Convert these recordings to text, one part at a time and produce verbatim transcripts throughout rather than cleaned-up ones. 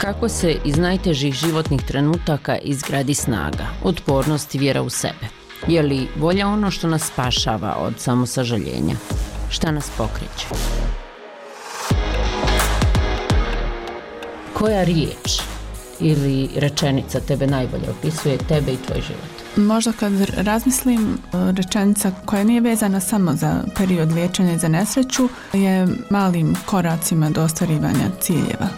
Kako se iz najtežih životnih trenutaka izgradi snaga, otpornost i vjera u sebe? Je li volja ono što nas spašava od samosažaljenja? Šta nas pokreće? Koja riječ ili rečenica tebe najbolje opisuje tebe i tvoj život? Možda kad razmislim, rečenica koja nije vezana samo za period liječenja i za nesreću je malim koracima do ostvarivanja ciljeva.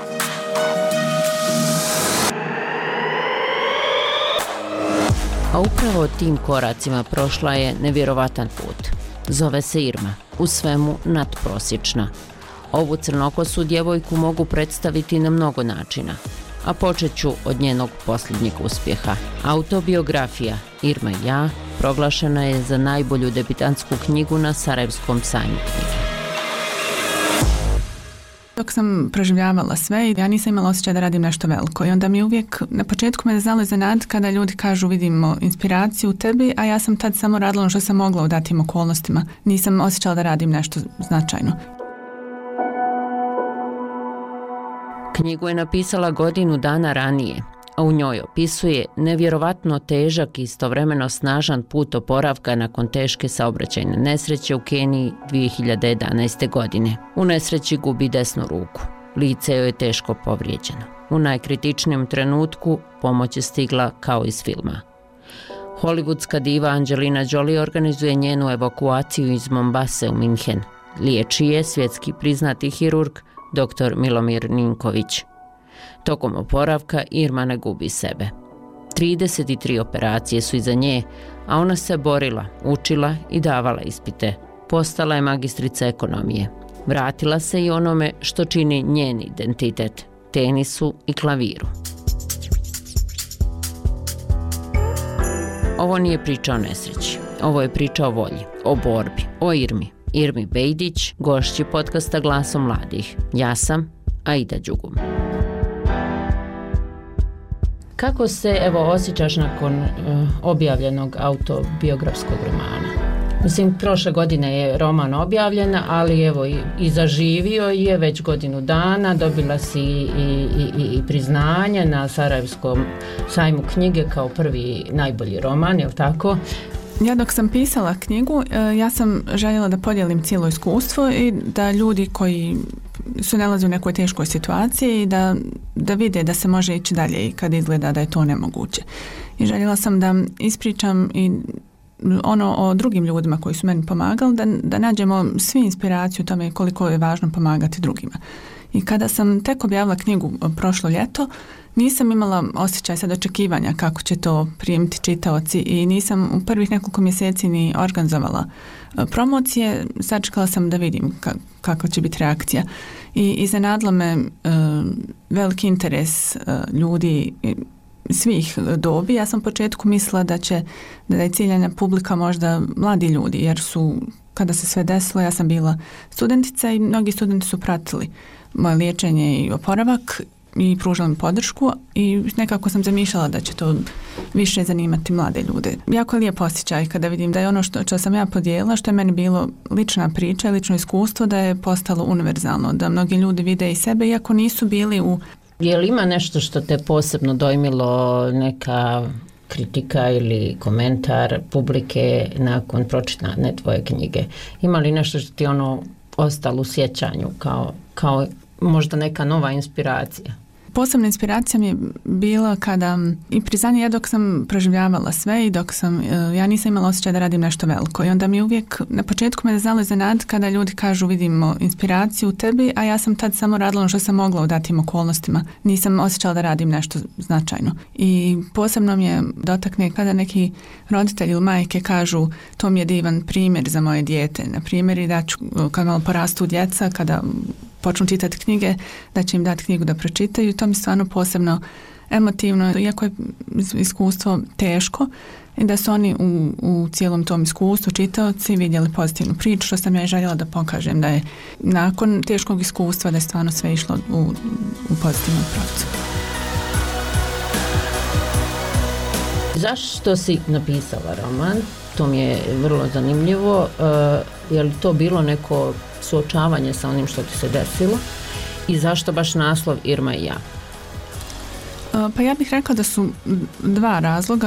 A upravo tim koracima prošla je nevjerovatan put. Zove se Irma, u svemu nadprosječna. Ovu crnokosu djevojku mogu predstaviti na mnogo načina, a počet ću od njenog posljednjeg uspjeha. Autobiografija Irma i ja proglašena je za najbolju debitantsku knjigu na Sarajevskom sajmu knjige. Dok sam proživljavala sve, ja nisam imala osjećaj da radim nešto veliko i onda mi uvijek, na početku me znalo iznenaditi kada ljudi kažu vidimo inspiraciju u tebi, a ja sam tad samo radila ono što sam mogla u datim okolnostima. Nisam osjećala da radim nešto značajno. Knjigu je napisala godinu dana ranije, a u njoj opisuje nevjerovatno težak i istovremeno snažan put oporavka nakon teške saobraćajne nesreće u Keniji dvije hiljade jedanaeste. godine. U nesreći gubi desnu ruku. Lice joj je teško povrijeđeno. U najkritičnijem trenutku pomoć je stigla kao iz filma. Hollywoodska diva Angelina Jolie organizuje njenu evakuaciju iz Mombase u Minhen. Liječi je svjetski priznati hirurg doktor Milomir Ninković. Tokom oporavka Irma ne gubi sebe. trideset tri operacije su iza nje, a ona se borila, učila i davala ispite. Postala je magistrica ekonomije. Vratila se i onome što čini njen identitet, tenisu i klaviru. Ovo nije priča o nesreći. Ovo je priča o volji, o borbi, o Irmi. Irmi Bejdić, gošći podcasta Glasom mladih. Ja sam Aida Đugum. Kako se evo osjećaš nakon uh, objavljenog autobiografskog romana? Mislim, prošle godine je roman objavljen, ali evo i, i zaživio je već godinu dana, dobila si i, i, i priznanje na Sarajevskom sajmu knjige kao prvi najbolji roman, je li tako? Ja dok sam pisala knjigu, ja sam željela da podijelim cijelo iskustvo i da ljudi koji su nalazi u nekoj teškoj situaciji i da, da vide da se može ići dalje i kad izgleda da je to nemoguće. I željela sam da ispričam i ono o drugim ljudima koji su meni pomagali, da, da nađemo svi inspiraciju o tome koliko je važno pomagati drugima. I kada sam tek objavila knjigu prošlo ljeto, nisam imala osjećaj sad očekivanja kako će to primiti čitaoci i nisam u prvih nekoliko mjeseci ni organizovala promocije. Sačekala sam da vidim ka- kakva će biti reakcija. I iznenadilo me uh, veliki interes uh, ljudi svih dobi. Ja sam u početku mislila da će da je ciljana publika možda mladi ljudi, jer su, kada se sve desilo, ja sam bila studentica i mnogi studenti su pratili moje liječenje i oporavak i pružala mi podršku i nekako sam zamišljala da će to više zanimati mlade ljude. Jako je lijep osjećaj kada vidim da je ono što, što sam ja podijelila, što je meni bilo lična priča, lično iskustvo, da je postalo univerzalno, da mnogi ljudi vide i sebe iako nisu bili u... Je li ima nešto što te posebno dojmilo, neka kritika ili komentar publike nakon pročitane tvoje knjige? Ima li nešto što ti ono ostalo u sjećanju kao, kao možda neka nova inspiracija? Posebna inspiracija mi je bila kada i priznanje ja dok sam proživljavala sve i dok sam, ja nisam imala osjećaj da radim nešto veliko i onda mi uvijek, na početku me znalo iznenaditi kada ljudi kažu vidimo inspiraciju u tebi, a ja sam tad samo radila ono što sam mogla u datim okolnostima. Nisam osjećala da radim nešto značajno. I posebno mi je dotakne kada neki roditelji ili majke kažu to mi je divan primjer za moje dijete. Na primjer i da ću, kad malo porastu djeca, kada počnu čitati knjige, da će im dati knjigu da pročitaju. To mi stvarno posebno emotivno, iako je iskustvo teško, i da su oni u, u cijelom tom iskustvu čitaoci vidjeli pozitivnu priču, što sam ja željela da pokažem da je nakon teškog iskustva da je stvarno sve išlo u, u pozitivnom pravcu. Zašto si napisala roman? To mi je vrlo zanimljivo. Uh, je li to bilo neko suočavanje sa onim što ti se desilo? I zašto baš naslov Irma i ja? Pa ja bih rekla da su dva razloga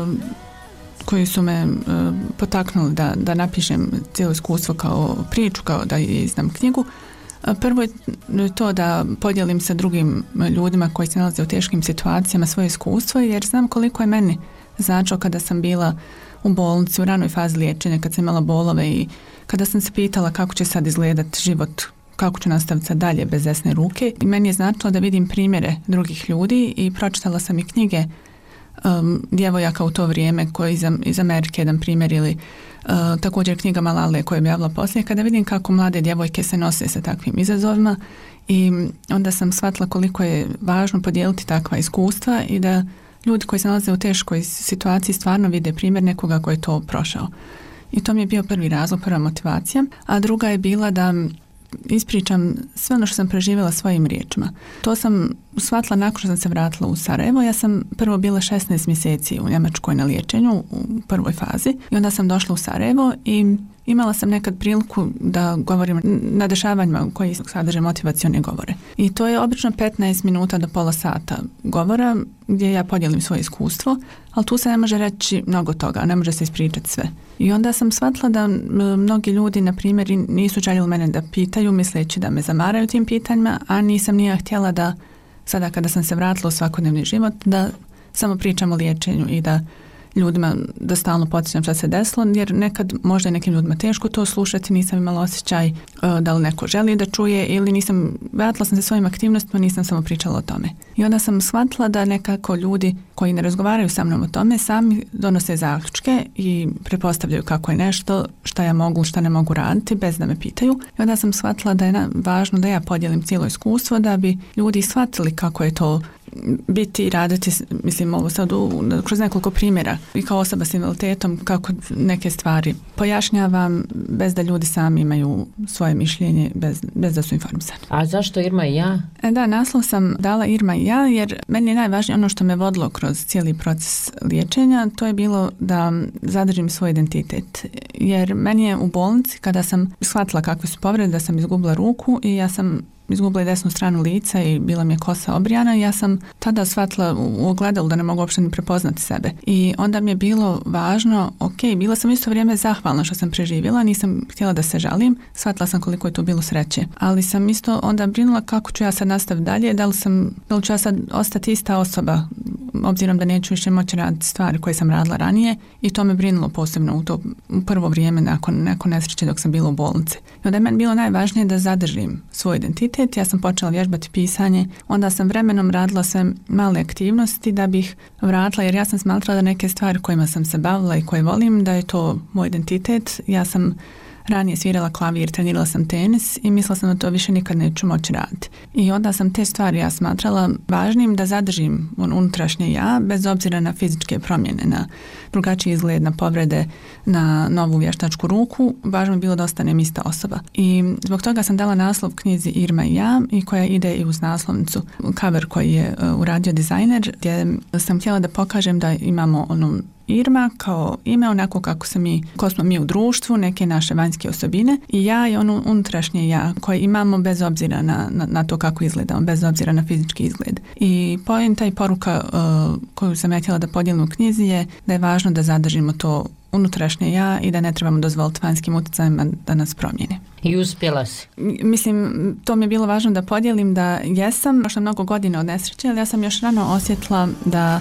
koji su me potaknuli da, da napišem cijelo iskustvo kao priču, kao da izdam knjigu. Prvo je to da podijelim sa drugim ljudima koji se nalaze u teškim situacijama svoje iskustvo, jer znam koliko je meni značilo kada sam bila u bolnici u ranoj fazi liječenja, kad sam imala bolove i kada sam se pitala kako će sad izgledati život, kako ću nastaviti sad dalje bez desne ruke. I meni je značilo da vidim primjere drugih ljudi i pročitala sam i knjige um, djevojaka u to vrijeme koji iz, iz Amerike, jedan primjer, ili uh, također knjiga Malale koju je objavila poslije, kada vidim kako mlade djevojke se nose sa takvim izazovima, i onda sam shvatila koliko je važno podijeliti takva iskustva i da ljudi koji se nalaze u teškoj situaciji stvarno vide primjer nekoga koji je to prošao. I to mi je bio prvi razlog, prva motivacija. A druga je bila da ispričam sve ono što sam preživjela svojim riječima. To sam shvatila nakon što sam se vratila u Sarajevo. Ja sam prvo bila šesnaest mjeseci u Njemačkoj na liječenju u prvoj fazi i onda sam došla u Sarajevo i imala sam nekad priliku da govorim na dešavanjima koji sadrže motivacione govore. I to je obično petnaest minuta do pola sata govora gdje ja podijelim svoje iskustvo, ali tu se ne može reći mnogo toga, ne može se ispričati sve. I onda sam shvatila da mnogi ljudi, na primjer, nisu željeli mene da pitaju, misleći da me zamaraju tim pitanjima, a nisam nije htjela da sada kada sam se vratila u svakodnevni život, da samo pričam o liječenju i da ljudima da stalno podsjećam šta se desilo, jer nekad možda je nekim ljudima teško to slušati, nisam imala osjećaj uh, da li neko želi da čuje ili nisam, vratila sam se svojim aktivnostima, nisam samo pričala o tome. I onda sam shvatila da nekako ljudi koji ne razgovaraju sa mnom o tome sami donose zaključke i prepostavljaju kako je nešto, šta ja mogu, šta ne mogu raditi bez da me pitaju. I onda sam shvatila da je na, važno da ja podijelim cijelo iskustvo da bi ljudi shvatili kako je to biti i raditi, mislim ovo sad u, kroz nekoliko primjera i kao osoba s invaliditetom, kako neke stvari pojašnjavam bez da ljudi sami imaju svoje mišljenje, bez, bez da su informisani. A zašto Irma i ja? E da, naslov sam dala Irma i ja jer meni je najvažnije ono što me vodilo kroz cijeli proces liječenja, to je bilo da zadržim svoj identitet. Jer meni je u bolnici, kada sam shvatila kakve su povrede, da sam izgubila ruku i ja sam izgubila desnu stranu lica i bila mi je kosa obrijana, ja sam tada shvatila u ogledalu da ne mogu uopšte ni prepoznati sebe. I onda mi je bilo važno, ok, bila sam isto vrijeme zahvalna što sam preživjela, nisam htjela da se žalim, shvatila sam koliko je to bilo sreće. Ali sam isto onda brinula kako ću ja sad nastaviti dalje, da li, sam, da li ću ja sad ostati ista osoba, obzirom da neću više moći raditi stvari koje sam radila ranije, i to me brinulo posebno u to u prvo vrijeme nakon, nakon nesreće dok sam bila u bolnici. I onda je meni bilo najvažnije da zadržim svoj identitet. Ja sam počela vježbati pisanje, onda sam vremenom radila sve male aktivnosti da bih vratila, jer ja sam smatrala da neke stvari kojima sam se bavila i koje volim, da je to moj identitet. Ja sam ranije svirala klavir, trenirala sam tenis i mislila sam da to više nikad neću moći raditi. I onda sam te stvari ja smatrala važnim da zadržim unutrašnje ja, bez obzira na fizičke promjene, na drugačiji izgled, na povrede, na novu vještačku ruku. Važno je bilo da ostanem ista osoba. I zbog toga sam dala naslov knjizi Irma i ja, i koja ide i uz naslovnicu cover koji je uh, uradio dizajner, gdje sam htjela da pokažem da imamo onu Irma kao ime, onako kako se mi, ko smo mi u društvu, neke naše vanjske osobine, i ja je ono unutrašnje ja koje imamo bez obzira na, na, na to kako izgledamo, bez obzira na fizički izgled. I poenta i poruka uh, koju sam ja htjela da podijelim u knjizi je da je važno da zadržimo to unutrašnje ja i da ne trebamo dozvoliti vanjskim utjecajima da nas promijene. I uspjela si? Mislim, to mi je bilo važno da podijelim da jesam, prošla mnogo godina od nesreće, ali ja sam još rano osjetila da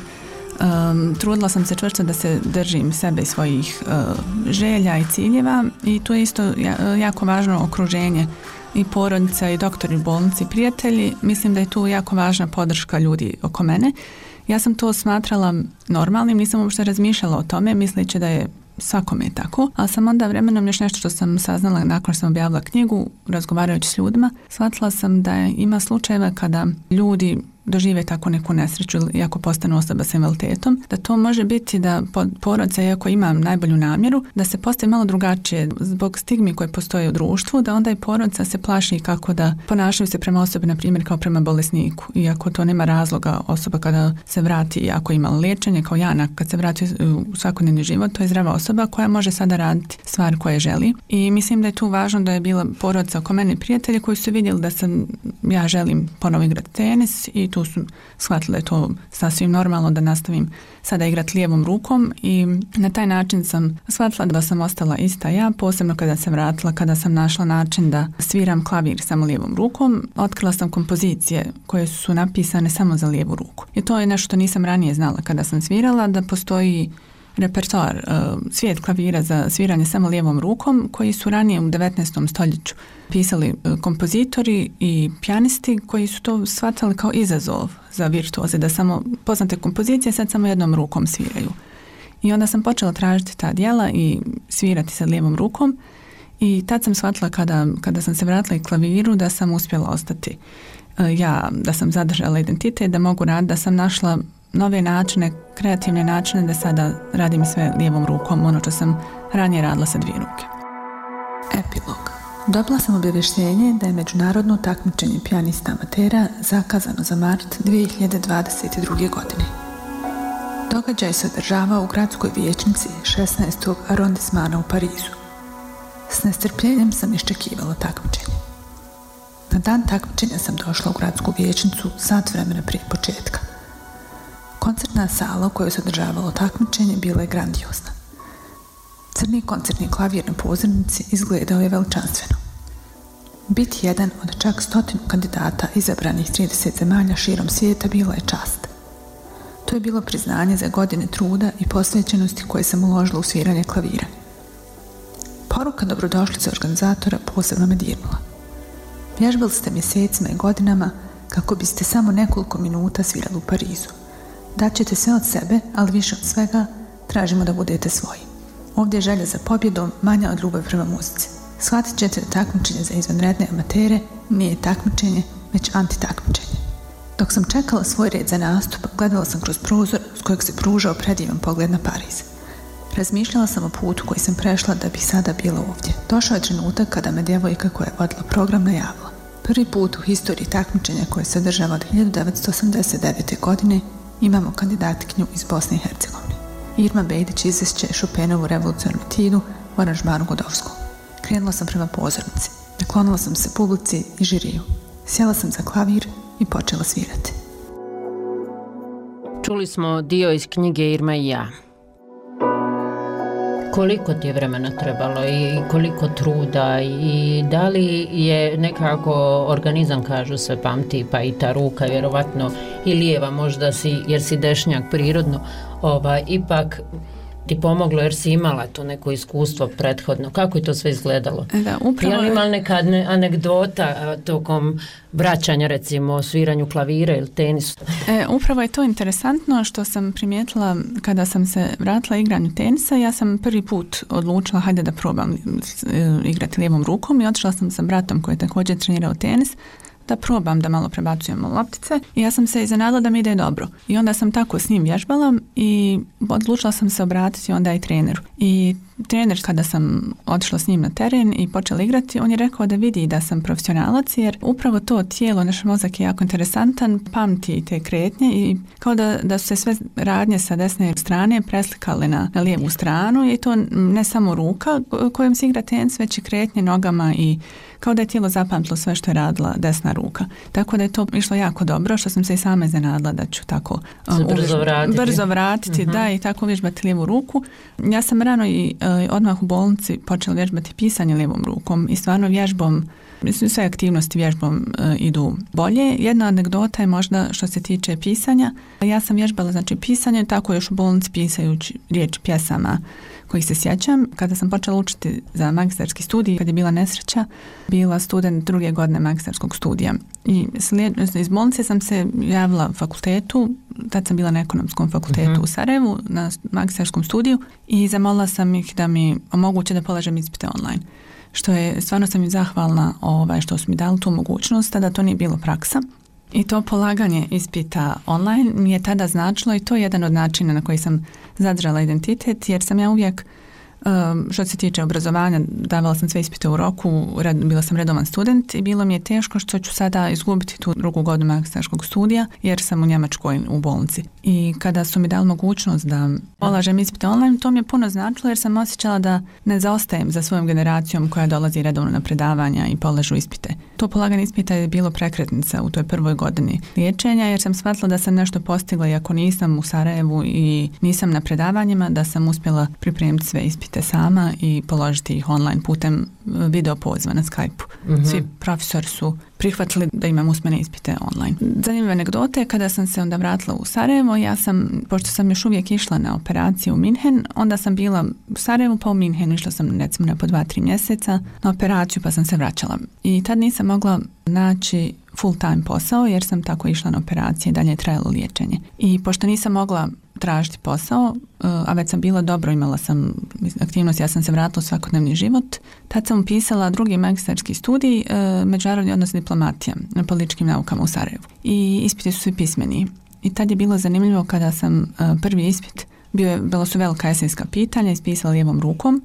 Um, trudila sam se čvrsto da se držim sebe i svojih uh, želja i ciljeva, i tu je isto jako važno okruženje i porodica i doktori u bolnici, prijatelji. Mislim da je tu jako važna podrška ljudi oko mene. Ja sam to smatrala normalnim, nisam uopšte razmišljala o tome, misleći da je svakome je tako, ali sam onda vremenom još nešto što sam saznala nakon što sam objavila knjigu, razgovarajući s ljudima, shvatila sam da ima slučajeva kada ljudi dožive tako neku nesreću ili ako postanu osoba sa invaliditetom, da to može biti da porodica, iako ima najbolju namjeru, da se postavi malo drugačije zbog stigmi koje postoje u društvu, da onda i porodica se plaši kako da ponašaju se prema osobi, na primjer kao prema bolesniku, iako to nema razloga. Osoba kada se vrati, ako ima liječenje kao Jana, kad se vrati u svakodnevni život, to je zdrava osoba koja može sada raditi stvari koje želi. I mislim da je tu važno da je bila porodica oko mene, prijatelji koji su vidjeli da sam, ja želim ponovo igrati tenis, i tu su shvatili da je to sasvim normalno da nastavim sada igrati lijevom rukom i na taj način sam shvatila da sam ostala ista ja, posebno kada sam vratila, kada sam našla način da sviram klavir samo lijevom rukom. Otkrila sam kompozicije koje su napisane samo za lijevu ruku. I to je nešto što nisam ranije znala kada sam svirala, da postoji repertoar, svijet klavira za sviranje samo lijevom rukom koji su ranije u devetnaestom stoljeću pisali kompozitori i pijanisti koji su to shvatali kao izazov za virtuoze, da samo poznate kompozicije sad samo jednom rukom sviraju. I onda sam počela tražiti ta djela i svirati sa lijevom rukom i tad sam shvatila kada, kada sam se vratila i klaviru da sam uspjela ostati ja, da sam zadržala identitet, da mogu raditi, da sam našla nove načine, kreativne načine da sada radim sve lijevom rukom, ono što sam ranije radila sa dvije ruke. Epilog. Dobila sam obavještenje da je međunarodno takmičenje pijanista amatera zakazano za mart dvije hiljade dvadeset druge. godine. Događaj se održavao u gradskoj vijećnici šesnaestog arondismana u Parizu. S nestrpljenjem sam iščekivala takmičenje. Na dan takmičenja sam došla u gradsku vijećnicu sat vremena prije početka. Koncertna sala u kojoj se održavalo takmičenje bila je grandiozna. Crni koncertni klavir na pozornici izgledao je veličanstveno. Biti jedan od čak stotinu kandidata izabranih trideset zemalja širom svijeta bila je čast. To je bilo priznanje za godine truda i posvećenosti koje sam uložila u sviranje klavira. Poruka dobrodošlice organizatora posebno me dirnula. Vježbali ste mjesecima i godinama kako biste samo nekoliko minuta svirali u Parizu. Daćete sve od sebe, ali više od svega tražimo da budete svoji. Ovdje je želja za pobjedom manja od ljubavi prema muzici. Shvatit ćete da takmičenje za izvanredne amatere nije takmičenje, već antitakmičenje. Dok sam čekala svoj red za nastup, gledala sam kroz prozor s kojeg se pružao predivan pogled na Pariz. Razmišljala sam o putu koji sam prešla da bi sada bila ovdje. Došao je trenutak kada me djevojka koja je vodila program najavila. Prvi put u historiji takmičenja koje se održava od hiljadu devetsto osamdeset devete. godine imamo kandidatkinju iz Bosne i Hercegovine. Irma Bejdić izvešće Chopinovu revolucionarnu etudu u aranžmanu Godovskog. Krenula sam prema pozornici, naklonila sam se publici i žiriju. Sjela sam za klavir i počela svirati. Čuli smo dio iz knjige Irma i ja. Koliko ti je vremena trebalo i koliko truda i da li je nekako organizam, kažu se, pamti, pa i ta ruka vjerovatno i lijeva možda si, jer si dešnjak prirodno, ovaj, ipak ti pomoglo jer si imala to neko iskustvo prethodno. Kako je to sve izgledalo? Da, upravo... Je li imala neka anegdota tokom vraćanja, recimo, o sviranju klavira ili tenisu? E, upravo je to interesantno što sam primijetila kada sam se vratila igranju tenisa. Ja sam prvi put odlučila hajde da probam igrati lijevom rukom i otišla sam sa bratom koji je također trenirao tenis da probam da malo prebacujemo loptice i ja sam se iznenadila da mi ide dobro. I onda sam tako s njim vježbala i odlučila sam se obratiti onda i treneru. I trener, kada sam otišla s njim na teren i počela igrati, on je rekao da vidi da sam profesionalac jer upravo to tijelo, naš mozak je jako interesantan, pamti te kretnje i kao da, da su se sve radnje sa desne strane preslikale na, na lijevu stranu i to ne samo ruka kojom se igra tenis, već i kretnje nogama i kao da je tijelo zapamtilo sve što je radila desna ruka. Tako da je to išlo jako dobro, što sam se i sama iznenadila da ću tako um, brzo vratiti, brzo vratiti uh-huh. da, i tako vježbati lijevu ruku. Ja sam rano i uh, odmah u bolnici počela vježbati pisanje lijevom rukom i stvarno vježbom, mislim sve aktivnosti vježbom uh, idu bolje. Jedna anegdota je možda što se tiče pisanja. Ja sam vježbala znači pisanje, tako još u bolnici pisajući riječ pjesama kojih se sjećam. Kada sam počela učiti za magistarski studij, kad je bila nesreća, bila student druge godine magistarskog studija. I slijed, iz bolnice sam se javila fakultetu, tad sam bila na ekonomskom fakultetu uh-huh. u Sarajevu, na magistarskom studiju i zamolila sam ih da mi omoguće da polažem ispite online. Što je, stvarno sam im zahvalna ovaj, što su mi dali tu mogućnost, tada to nije bilo praksa. I to polaganje ispita online mi je tada značilo i to je jedan od načina na koji sam zadržala identitet, jer sam ja uvijek Što se tiče obrazovanja, davala sam sve ispite u roku, bila sam redovan student i bilo mi je teško što ću sada izgubiti tu drugu godinu magistarskog studija jer sam u Njemačkoj u bolnici. I kada su mi dali mogućnost da polažem ispite online, to mi je puno značilo jer sam osjećala da ne zaostajem za svojom generacijom koja dolazi redovno na predavanja i polažu ispite. To polaganje ispita je bilo prekretnica u toj prvoj godini liječenja jer sam shvatila da sam nešto postigla i ako nisam u Sarajevu i nisam na predavanjima, da sam uspjela pripremiti sve ispite sama i položiti ih online putem video poziva na Skype-u. Mm-hmm. Svi profesori su prihvatili da imam usmene ispite online. Zanimljiva anegdota je kada sam se onda vratila u Sarajevo, ja sam, pošto sam još uvijek išla na operaciju u Minhen, onda sam bila u Sarajevu pa u Minhenu, išla sam recimo na po dva, tri mjeseca na operaciju pa sam se vraćala. I tad nisam mogla naći full time posao jer sam tako išla na operacije i dalje je trajalo liječenje. I pošto nisam mogla tražiti posao, a već sam bila dobro, imala sam aktivnost, ja sam se vratila u svakodnevni život. Tad sam upisala drugi magistarski studij, međunarodni odnos diplomatija na političkim naukama u Sarajevu. I ispiti su svi pismeni. I tad je bilo zanimljivo kada sam prvi ispit, bio je, bilo su velika esenska pitanja, ispisala lijevom rukom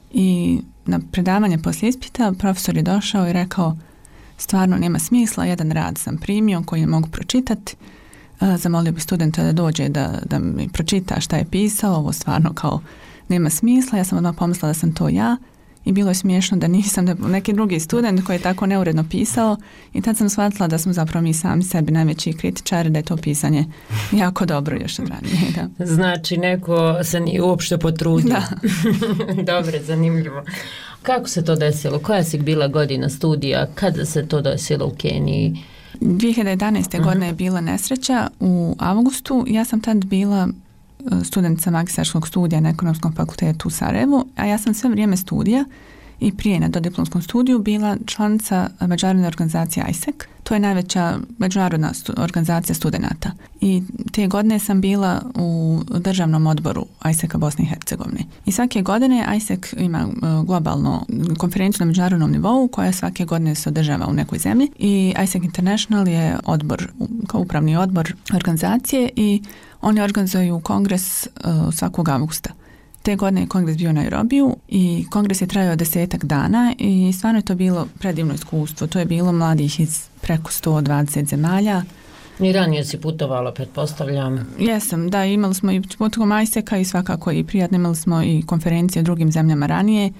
i na predavanje poslije ispita profesor je došao i rekao stvarno nema smisla, jedan rad sam primio koji ne mogu pročitati. Zamolio bi studenta da dođe da, da mi pročita šta je pisao, ovo stvarno kao nema smisla, ja sam odmah pomislila da sam to ja i bilo je smiješno da nisam, da neki drugi student koji je tako neuredno pisao i tad sam shvatila da smo zapravo mi sami sebi najveći kritičari, da je to pisanje jako dobro još od ranije. Da. Znači neko se nije uopšte potrudio. Da. Dobro, zanimljivo. Kako se to desilo? Koja si bila godina studija? Kada se to desilo u Keniji? dvije hiljade jedanaeste. Uh-huh. godine je bila nesreća u avgustu. Ja sam tad bila studentica magistarskog studija na Ekonomskom fakultetu u Sarajevu, a ja sam sve vrijeme studija i prije na dodiplomskom studiju bila članica međunarodne organizacije I S E C. To je najveća međunarodna stu, organizacija studenata. I te godine sam bila u državnom odboru I S E C-a Bosne i Hercegovine. I svake godine I S E C ima globalnu konferenciju na međunarodnom nivou koja svake godine se održava u nekoj zemlji. I I S E C International je odbor, kao upravni odbor organizacije i oni organizuju kongres uh, svakog avgusta. Te godine je kongres bio u Nairobiju i kongres je trajao desetak dana i stvarno je to bilo predivno iskustvo. To je bilo mladih iz preko sto dvadeset zemalja. I ranije si putovala, pretpostavljam. Jesam, da, imali smo i putovom I S E C-a i svakako i prijatno, imali smo i konferencije u drugim zemljama ranije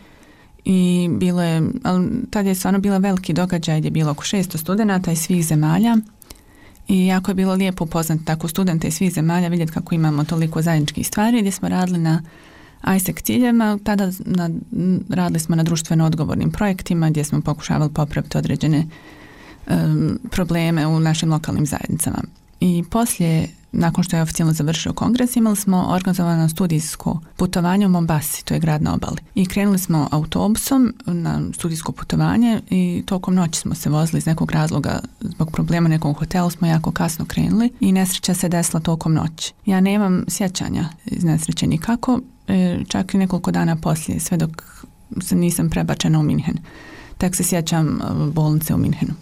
i bilo je, ali tad je stvarno bila veliki događaj gdje je bilo oko šesto studenata iz svih zemalja. I jako je bilo lijepo upoznati tako studente iz svih zemalja, vidjeti kako imamo toliko zajedničkih stvari, gdje smo radili na I S E C ciljevima, tada na, radili smo na društveno odgovornim projektima gdje smo pokušavali popraviti određene um, probleme u našim lokalnim zajednicama. I poslije, nakon što je oficijalno završio kongres, imali smo organizovano studijsko putovanje u Mombasi, to je grad na obali. I krenuli smo autobusom na studijsko putovanje i tokom noći smo se vozili iz nekog razloga zbog problema nekog hotela, smo jako kasno krenuli i nesreća se desila tokom noći. Ja nemam sjećanja iz nesreće nikako, čak i nekoliko dana poslije, sve dok se nisam prebačena u Minhen. Tek se sjećam bolnice u Minhenu.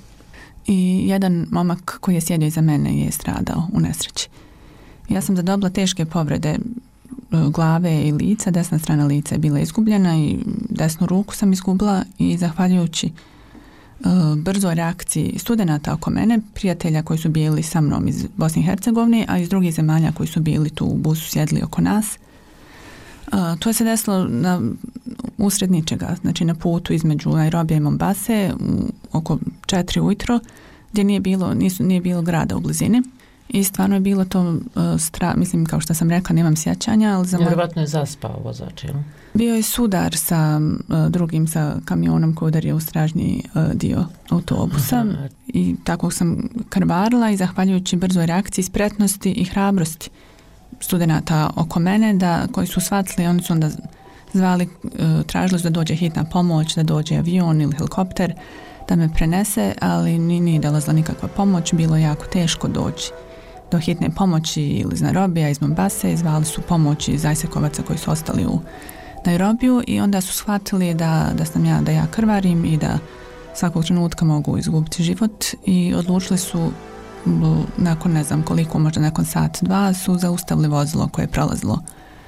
I jedan momak koji je sjedio iza mene je stradao u nesreći. Ja sam zadobila teške povrede glave i lica, desna strana lica je bila izgubljena i desnu ruku sam izgubila i zahvaljujući uh, brzoj reakciji studenata oko mene, prijatelja koji su bili sa mnom iz Bosne i Hercegovine, a iz drugih zemalja koji su bili tu u busu sjedli oko nas. Uh, to je se desilo na usred ničega, znači na putu između Nairobija i Mombase u, oko četiri ujutro, gdje nije bilo, nisu, nije bilo grada u blizini i stvarno je bilo to uh, stra, mislim kao što sam rekla, nemam sjećanja, ali za vjerovatno je zaspao vozač, jel? Bio je sudar sa uh, drugim, sa kamionom koji udario u stražnji uh, dio autobusa. Aha. I tako sam krvarila i zahvaljujući brzoj reakciji, spretnosti i hrabrosti studenata oko mene, da, koji su shvatili, oni su onda zvali, tražili da dođe hitna pomoć, da dođe avion ili helikopter, da me prenese, ali nije dolazila nikakva pomoć, bilo je jako teško doći do hitne pomoći ili iz Nairobija, iz Mombase, zvali su pomoć iz I S E C-ovaca koji su ostali u Nairobiju i onda su shvatili da, da sam ja, da ja krvarim i da svakog trenutka mogu izgubiti život i odlučili su nakon ne znam koliko, možda nakon sat, dva, su zaustavili vozilo koje je prolazilo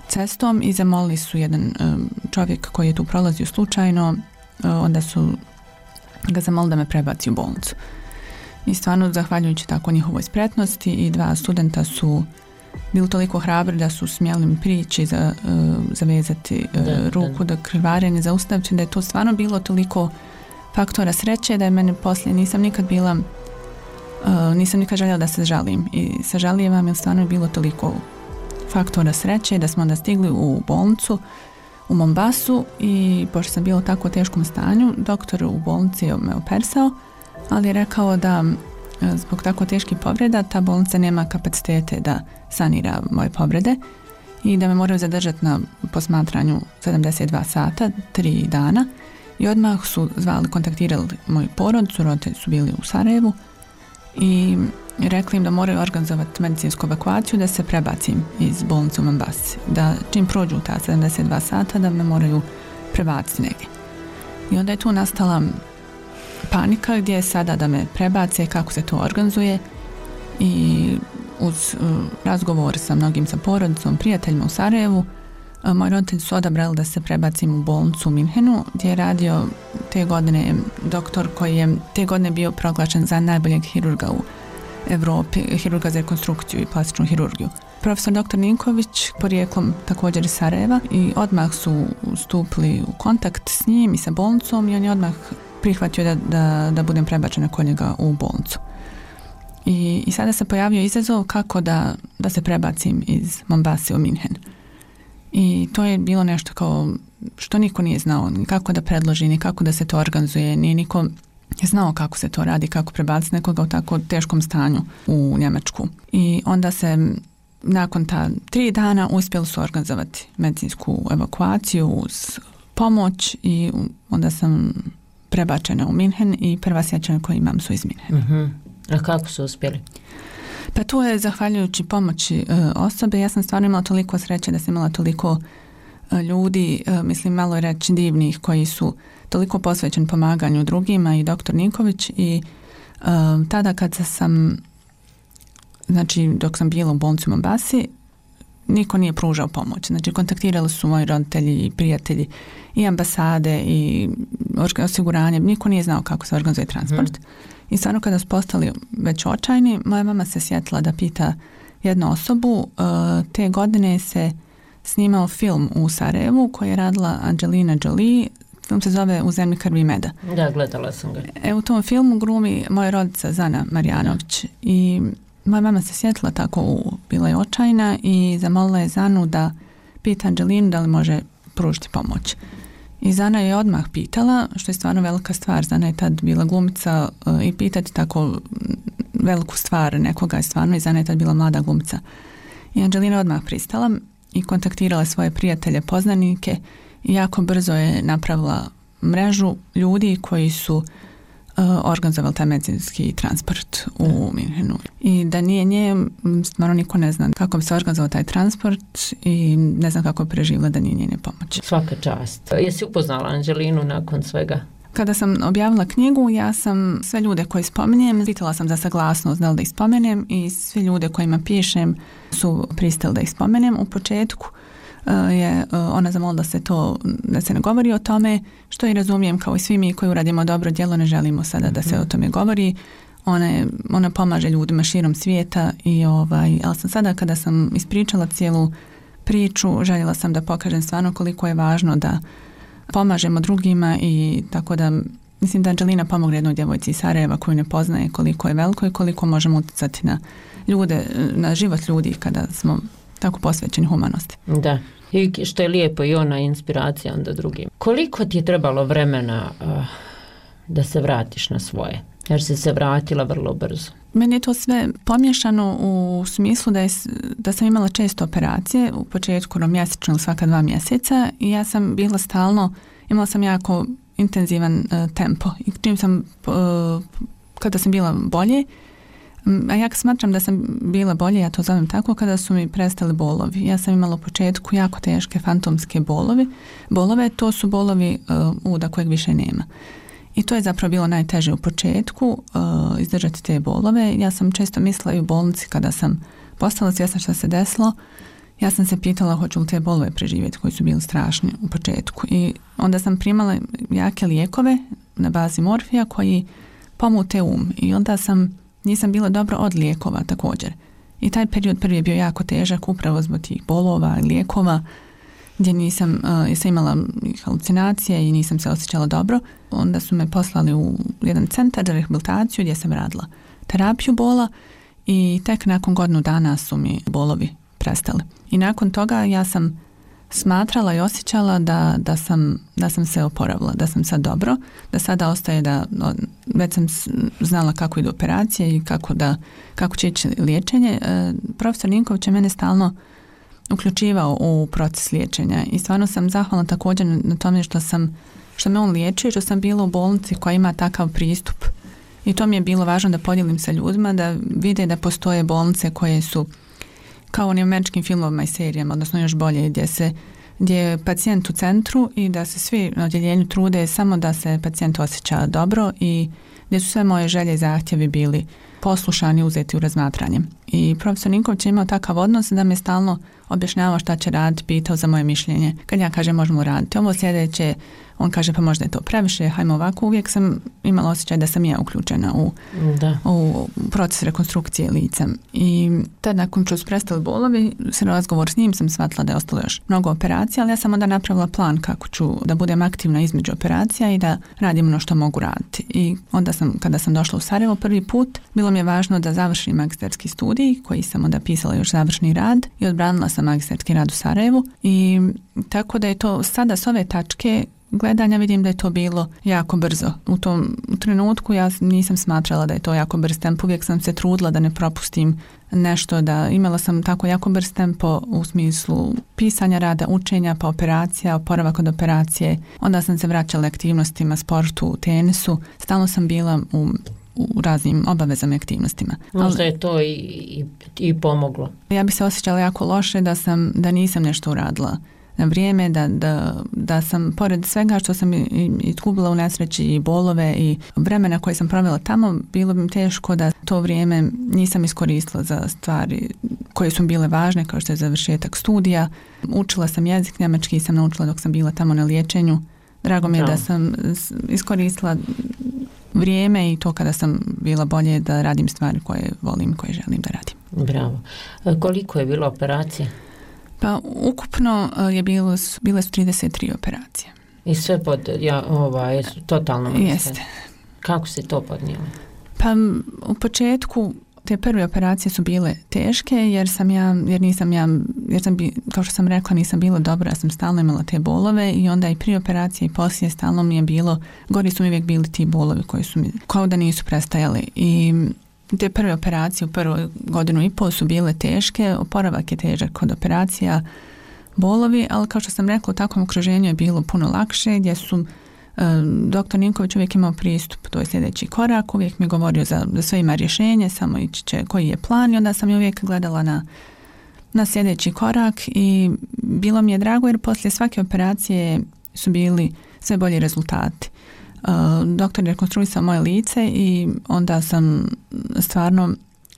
cestom i zamolili su jedan čovjek koji je tu prolazio slučajno, onda su ga zamolili da me prebaci u bolnicu. I stvarno, zahvaljujući tako njihovoj spretnosti, i dva studenta su bili toliko hrabri da su smjeli mi prići, za, zavezati da, ruku, da, da krvarenje zaustaviti, da je to stvarno bilo toliko faktora sreće da je mene poslije, nisam nikad bila, nisam nikad željela da se žalim i sažalijevam, jer stvarno je bilo toliko faktora sreće da smo onda stigli u bolnicu u Mombasu i pošto sam bila u tako teškom stanju, doktor u bolnici me operisao, ali je rekao da zbog tako teških povreda ta bolnica nema kapacitete da sanira moje povrede i da me moraju zadržati na posmatranju sedamdeset dva sata, tri dana, i odmah su zvali, kontaktirali moju porodicu, roditelji su bili u Sarajevu i rekli im da moraju organizovati medicinsku evakuaciju, da se prebacim iz bolnice u Mombasi, da čim prođu ta sedamdeset dva sata da me moraju prebaciti negdje. I onda je tu nastala panika gdje je sada da me prebace, kako se to organizuje, i uz uh, razgovor sa mnogim, sa porodicom, prijateljima u Sarajevu, uh, moji roditelji su odabrali da se prebacim u bolnicu u Minhenu, gdje je radio te godine doktor koji je te godine bio proglašen za najboljeg hirurga u Evropi, hirurga za rekonstrukciju i plastičnu hirurgiju. Profesor doktor Ninković, porijeklom također iz Sarajeva, i odmah su stupili u kontakt s njim i sa bolnicom i on je odmah prihvatio da, da, da budem prebačena kod njega u bolnicu. I, i sada se pojavio izazov kako da, da se prebacim iz Mombase u Minhen. I to je bilo nešto kao što niko nije znao, ni kako da predloži, ni kako da se to organizuje, nije niko znao kako se to radi, kako prebaciti nekoga u tako teškom stanju u Njemačku. I onda se nakon ta tri dana uspjeli su organizovati medicinsku evakuaciju uz pomoć i onda sam prebačena u Minhen i prva sjećanja koje imam su iz Minhena. Uh-huh. A kako su uspjeli? Pa tu je zahvaljujući pomoći e, osobe. Ja sam stvarno imala toliko sreće da sam imala toliko e, ljudi, e, mislim malo je reći divnih, koji su toliko posvećeni pomaganju drugima, i doktor Ninković, i e, tada kad sam, znači dok sam bila u bolnici u Mombasi, niko nije pružao pomoć. Znači kontaktirali su moji roditelji i prijatelji i ambasade i osiguranje, niko nije znao kako se organizuje transport. Hmm. I stvarno kada su postali već očajni, moja mama se sjetila da pita jednu osobu. Te godine se snimao film u Sarajevu koji je radila Angelina Jolie. Film se zove U zemlji krvi i meda. Da, gledala sam ga. E, u tom filmu glumi moja rodica Zana Marjanović. I moja mama se sjetila tako, u, bila je očajna i zamolila je Zanu da pita Angelinu da li može pružiti pomoć. I Zana je odmah pitala, što je stvarno velika stvar. Zana je tad bila glumica uh, i pitati tako veliku stvar nekoga je stvarno, i Zana je tad bila mlada glumica. I Angelina odmah pristala i kontaktirala svoje prijatelje, poznanike, i jako brzo je napravila mrežu ljudi koji su uh, organizovali taj medicinski transport u Minhenu. I da nije nje, stvarno niko ne zna kako bi se organizovao taj transport i ne znam kako je preživjela da nije njene pomoći. Svaka čast. Jesi upoznala Angelinu nakon svega? Kada sam objavila knjigu, ja sam sve ljude koje spominjem, pitala sam za saglasnost da li da ih spomenem, i sve ljude kojima pišem su pristali da ih spomenem. U početku je ona zamolila da se to, da se ne govori o tome, što i razumijem, kao i svi mi koji uradimo dobro djelo, ne želimo sada da se o tome govori. Ona, je, ona pomaže ljudima širom svijeta, i ovaj, ali sam sada kada sam ispričala cijelu priču, željela sam da pokažem stvarno koliko je važno da pomažemo drugima, i tako da mislim da Angelina pomogne jednoj djevojci iz Sarajeva koju ne poznaje, koliko je veliko i koliko možemo utjecati na ljude, na život ljudi kada smo tako posvećeni humanosti. Da, i što je lijepo, i ona inspiracija onda drugim. Koliko ti je trebalo vremena uh, da se vratiš na svoje? Jer si se vratila vrlo brzo. Meni je to sve pomiješano u smislu da, je, da sam imala često operacije, u početku mjesečno ili svaka dva mjeseca, i ja sam bila stalno, imala sam jako intenzivan uh, tempo, i čim sam uh, kada sam bila bolje, a ja smatram da sam bila bolje, ja to zovem tako, kada su mi prestali bolovi. Ja sam imala u početku jako teške fantomske bolovi. Bolove, to su bolovi uh, uda kojeg više nema. I to je zapravo bilo najteže u početku, uh, izdržati te bolove. Ja sam često mislila i u bolnici kada sam postala svjesna što se desilo, ja sam se pitala hoću li te bolove preživjeti koji su bili strašni u početku. I onda sam primala jake lijekove na bazi morfija koji pomute um. I onda sam, nisam bila dobro od lijekova također. I taj period prvi je bio jako težak upravo zbog tih bolova i lijekova gdje nisam, uh, sam imala halucinacije i nisam se osjećala dobro. Onda su me poslali u jedan centar za rehabilitaciju gdje sam radila terapiju bola i tek nakon godinu dana su mi bolovi prestali. I nakon toga ja sam smatrala i osjećala da, da, sam, da sam se oporavila, da sam sad dobro, da sada ostaje da, već sam znala kako idu operacije i kako, da, kako će ići liječenje. E, profesor Ninković je mene stalno uključivao u proces liječenja i stvarno sam zahvalna također na tome što sam, što me on liječio, što sam bila u bolnici koja ima takav pristup. I to mi je bilo važno da podijelim sa ljudima, da vide da postoje bolnice koje su kao u američkim filmovima i serijama, odnosno još bolje, gdje se gdje je pacijent u centru i da se svi na odjeljenju trude samo da se pacijent osjeća dobro i gdje su sve moje želje i zahtjevi bili poslušani i uzeti u razmatranje. I profesor Ninković je imao takav odnos da me stalno objašnjavao šta će raditi, pitao za moje mišljenje. Kad ja kažem možemo raditi ovo sljedeće, on kaže pa možda je to previše, hajmo ovako. Uvijek sam imala osjećaj da sam ja uključena u, da. u proces rekonstrukcije lica. I tad nakon što su prestali bolovi, s razgovor s njim sam shvatila da je ostalo još mnogo operacija, ali ja sam onda napravila plan kako ću da budem aktivna između operacija i da radim ono što mogu raditi. I onda sam, kada sam došla u Sarajevo prvi put, bilo mi je važno da završim magistarski studij, koji sam onda pisala još završni rad i odbranila sam magistarski rad u Sarajevu. I tako da je to sada s ove tačke gledanja vidim da je to bilo jako brzo. U tom trenutku ja nisam smatrala da je to jako brz tempo, uvijek sam se trudila da ne propustim nešto, da imala sam tako jako brz tempo u smislu pisanja rada, učenja, pa operacija, oporavak od operacije. Onda sam se vraćala aktivnostima, sportu, tenisu. Stalno sam bila u u raznim obavezama i aktivnostima. Možda je to i, i, i pomoglo. Ja bi se osjećala jako loše da sam, da nisam nešto uradila na vrijeme, da, da, da sam pored svega što sam izgubila u nesreći i bolove i vremena koje sam provela tamo, bilo bi mi teško da to vrijeme nisam iskoristila za stvari koje su bile važne, kao što je završetak studija. Učila sam jezik, njemački sam naučila dok sam bila tamo na liječenju. Drago mi je da, da sam iskoristila vrijeme i to kada sam bila bolje da radim stvari koje volim, koje želim da radim. Bravo. Koliko je bilo operacija? Pa ukupno je bilo, bile su trideset tri operacije. I sve pod, ja, ovaj, totalno mislim. Jeste. Kako si to podnijela? Pa u početku te prve operacije su bile teške jer sam ja, jer nisam ja, jer sam bi, kao što sam rekla, nisam bila dobra, ja sam stalno imala te bolove i onda i prije operacije i poslije stalno mi je bilo, gori su mi uvijek bili ti bolovi koji su mi, kao da nisu prestajali. I te prve operacije u prvu godinu i pol su bile teške, oporavak je težak kod operacija, bolovi, ali kao što sam rekla, u takvom okruženju je bilo puno lakše, gdje su doktor Ninković uvijek imao pristup, to je sljedeći korak, uvijek mi govorio za, za sve ima rješenje, samo ići će koji je plan i onda sam je uvijek gledala na, na sljedeći korak i bilo mi je drago jer poslije svake operacije su bili sve bolji rezultati. Uh, doktor je rekonstruisao moje lice i onda sam stvarno,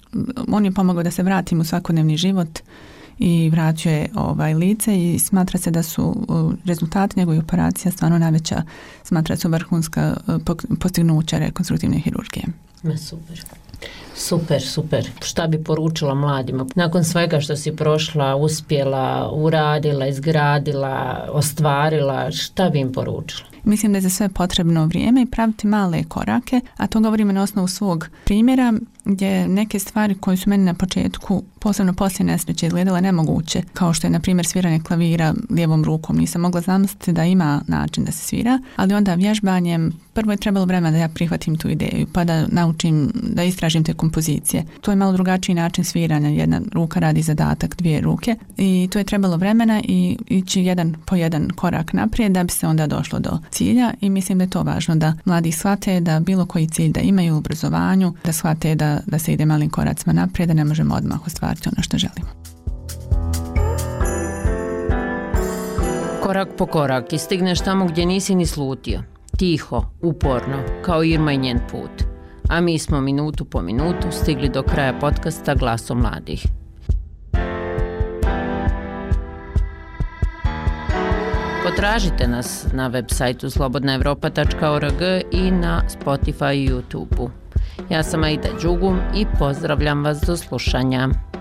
on je pomogao da se vratim u svakodnevni život i vratio je ovaj lice i smatra se da su rezultati njegove operacije stvarno najveća, smatra se vrhunska postignuća rekonstruktivne hirurgije. Super. Super, super. Šta bi poručila mladima? Nakon svega što si prošla, uspjela, uradila, izgradila, ostvarila, šta bi im poručila? Mislim da je za sve potrebno vrijeme i praviti male korake, a to govorimo na osnovu svog primjera, gdje neke stvari koje su meni na početku, posebno poslije nesreće, izgledale nemoguće, kao što je na primjer sviranje klavira lijevom rukom. Nisam mogla zamisliti da ima način da se svira, ali onda vježbanjem prvo je trebalo vremena da ja prihvatim tu ideju, pa da naučim, da istražim te kompozicije. To je malo drugačiji način sviranja, jedna ruka radi zadatak, dvije ruke i to je trebalo vremena i ići jedan po jedan korak naprijed da bi se onda došlo do cilja i mislim da je to važno da mladi shvate da bilo koji cilj da imaju u obrazovanju, da shvate da, da se ide malim koracima naprijed, da ne možemo odmah ostvariti ono što želimo. Korak po korak i stigneš tamo gdje nisi ni slutio. Tiho, uporno, kao Irma i njen put. A mi smo minutu po minutu stigli do kraja podcasta Glasom mladih. Potražite nas na web sajtu slobodna evropa tačka org i na Spotify i YouTube-u. Ja sam Aida Đugum i pozdravljam vas do slušanja.